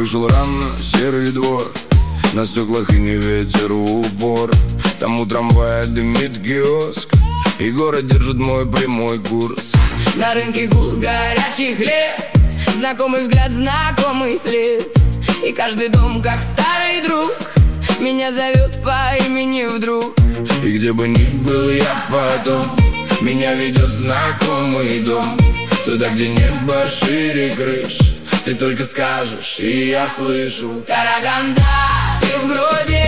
Вышел рано, серый двор, на стеклах и не ветер в упор. Там у трамвая дымит киоск, и город держит мой прямой курс. На рынке гул, горячий хлеб, знакомый взгляд, знакомый след. И каждый дом, как старый друг, меня зовет по имени вдруг. И где бы ни был я потом, меня ведет знакомый дом. Туда, где небо шире крыш, ты только скажешь, и я слышу: Караганда, ты в груди.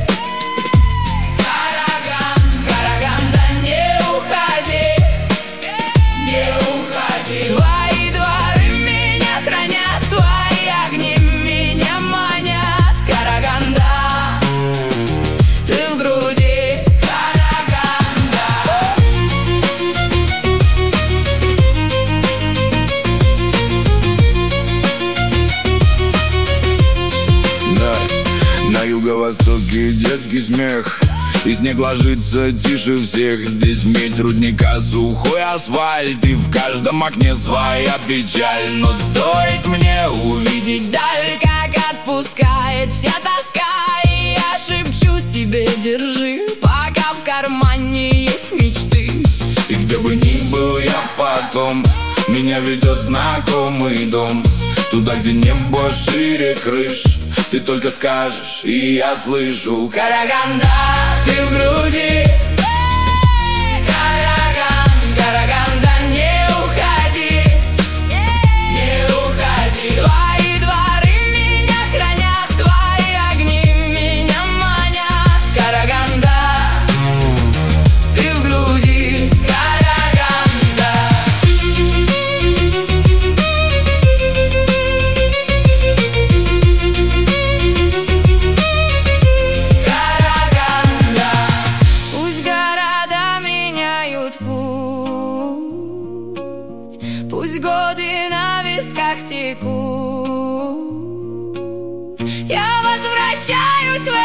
Караганда, не уходи, не уходи. Твои дворы меня хранят, твои огни меня манят. Караганда, ты в груди. Караганда. На юго-востоке детский смех, и снег ложится тише всех. Здесь медь рудника, сухой асфальт, и в каждом окне своя печаль. Но стоит мне увидеть Даль, как отпускает вся тоска, и я шепчу тебе: держи, пока в кармане есть мечты. и где бы ни был я потом, меня ведет знакомый дом. Туда, где небо шире крыш, ты только скажешь, и я слышу: Караганда, ты в груди. Караганда, не уходи, не уходи. Твои дворы меня хранят, твои огни меня манят. Караганда, ты в груди. Караганда. Караганда. Пусть города меняют путь, пусть годы на висках текут, я возвращаюсь в